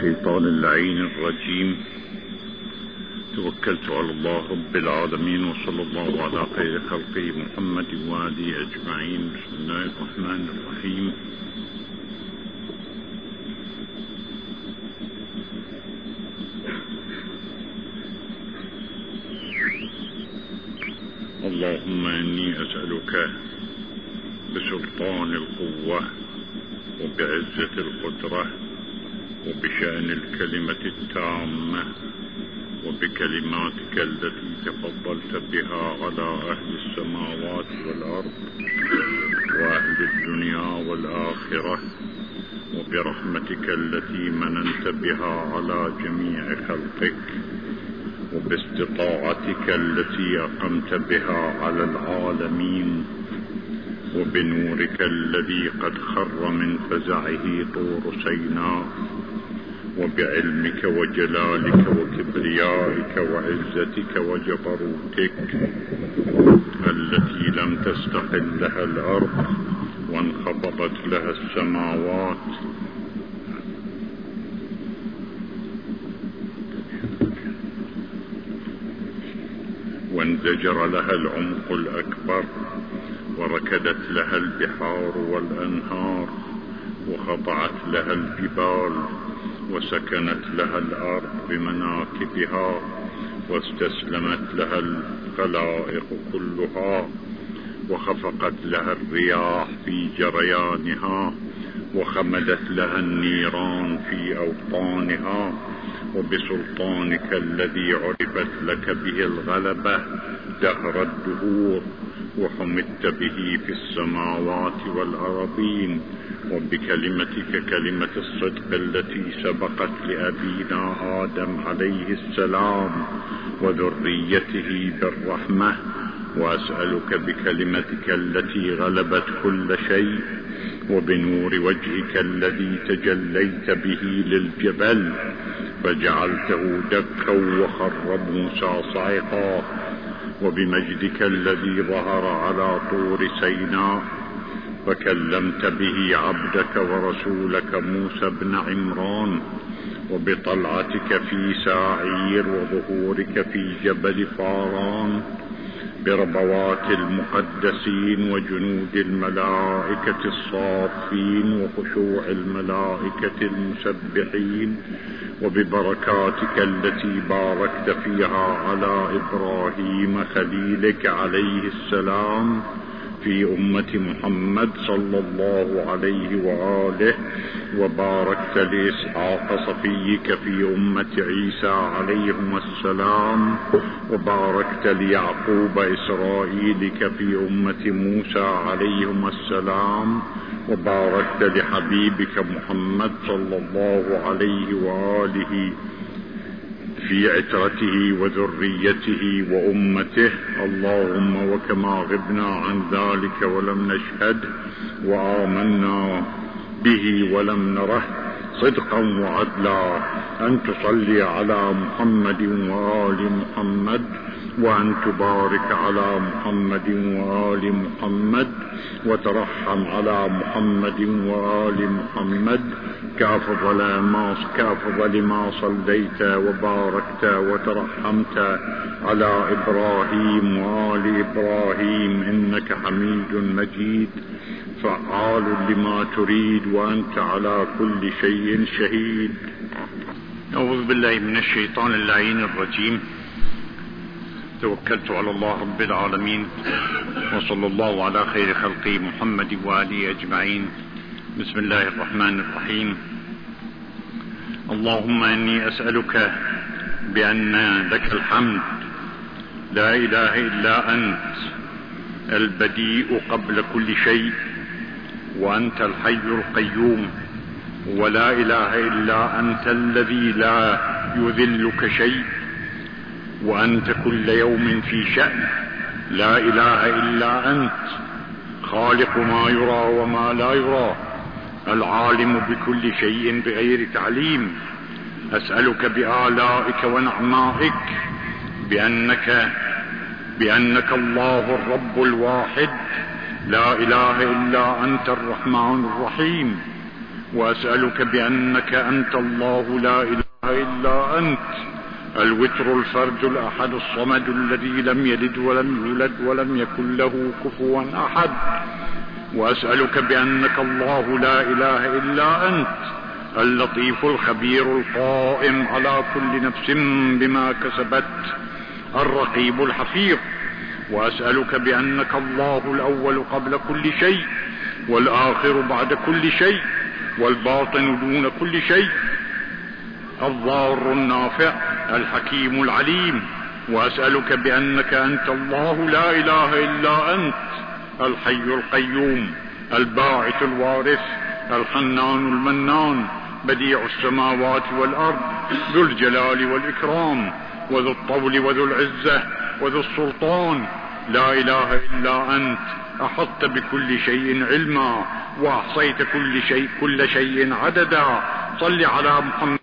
الشيطان اللعين الرجيم. توكلت على الله رب العالمين، وصلى الله على خير خلقه محمد وآله أجمعين. بسم الله الرحمن الرحيم. اللهم إني أسألك بسلطان القوة وبعزة القدرة وبشأن الكلمة التامة وبكلماتك التي تفضلت بها على أهل السماوات والأرض وأهل الدنيا والآخرة، وبرحمتك التي مننت بها على جميع خلقك، وباستطاعتك التي أقمت بها على العالمين، وبنورك الذي قد خر من فزعه طور سيناء، وبعلمك وجلالك وكبريائك وعزتك وجبروتك التي لم تستقل لها الأرض وانخفضت لها السماوات، وانزجر لها العمق الأكبر، وركدت لها البحار والأنهار، وخضعت لها الجبال، وسكنت لها الأرض بمناكبها، واستسلمت لها الخلائق كلها، وخفقت لها الرياح في جريانها، وخمدت لها النيران في أوطانها، وبسلطانك الذي عرفت لك به الغلبة دهر الدهور، وحمدت به في السماوات والأراضين، وبكلمتك كلمة الصدق التي سبقت لأبينا آدم عليه السلام وذريته بالرحمة، وأسألك بكلمتك التي غلبت كل شيء، وبنور وجهك الذي تجليت به للجبل فجعلته دكا وخر موسى صعقا، وبمجدك الذي ظهر على طور سيناء فكلمت به عبدك ورسولك موسى بن عمران، وبطلعتك في ساعير وظهورك في جبل فاران، بربوات المقدسين وجنود الملائكة الصافين وخشوع الملائكة المسبحين، وببركاتك التي باركت فيها على إبراهيم خليلك عليه السلام في أمة محمد صلى الله عليه وآله، وباركت لإسحاق صفيك في أمة عيسى عليهم السلام، وباركت ليعقوب إسرائيلك في أمة موسى عليهم السلام، وباركت لحبيبك محمد صلى الله عليه وآله في عترته وذريته وأمته. اللهم وكما غبنا عن ذلك ولم نشهد وآمنا به ولم نره صدقا وعدلا، أن تصلي على محمد وآل محمد، وأن تبارك على محمد وآل محمد، وترحم على محمد وآل محمد كأفضل ما صليت وباركت وترحمت على إبراهيم وآل إبراهيم إنك حميد مجيد فعال لما تريد وأنت على كل شيء شهيد. أعوذ بالله من الشيطان اللعين الرجيم. توكلت على الله رب العالمين، وصلى الله على خير خلقه محمد وآله أجمعين. بسم الله الرحمن الرحيم. اللهم إني أسألك بأن لك الحمد لا إله إلا أنت البديء قبل كل شيء، وأنت الحي القيوم، ولا إله إلا أنت الذي لا يذلك شيء، وأنت كل يوم في شأن، لا إله إلا أنت خالق ما يرى وما لا يرى، العالم بكل شيء بغير تعليم. أسألك بآلائك ونعمائك بأنك الله الرب الواحد لا إله إلا أنت الرحمن الرحيم، وأسألك بأنك أنت الله لا إله إلا أنت الوتر الفرد الأحد الصمد الذي لم يلد ولم يولد ولم يكن له كفوا أحد. وأسألك بأنك الله لا إله إلا أنت اللطيف الخبير القائم على كل نفس بما كسبت الرقيب الحفيظ. وأسألك بأنك الله الأول قبل كل شيء والآخر بعد كل شيء والباطن دون كل شيء الضار النافع الحكيم العليم. وأسألك بأنك أنت الله لا إله إلا أنت الحي القيوم الباعث الوارث الحنان المنان بديع السماوات والأرض ذو الجلال والإكرام وذو الطول وذو العزة وذو السلطان لا إله إلا أنت أحطت بكل شيء علما وأحصيت كل شيء عددا. صل على محمد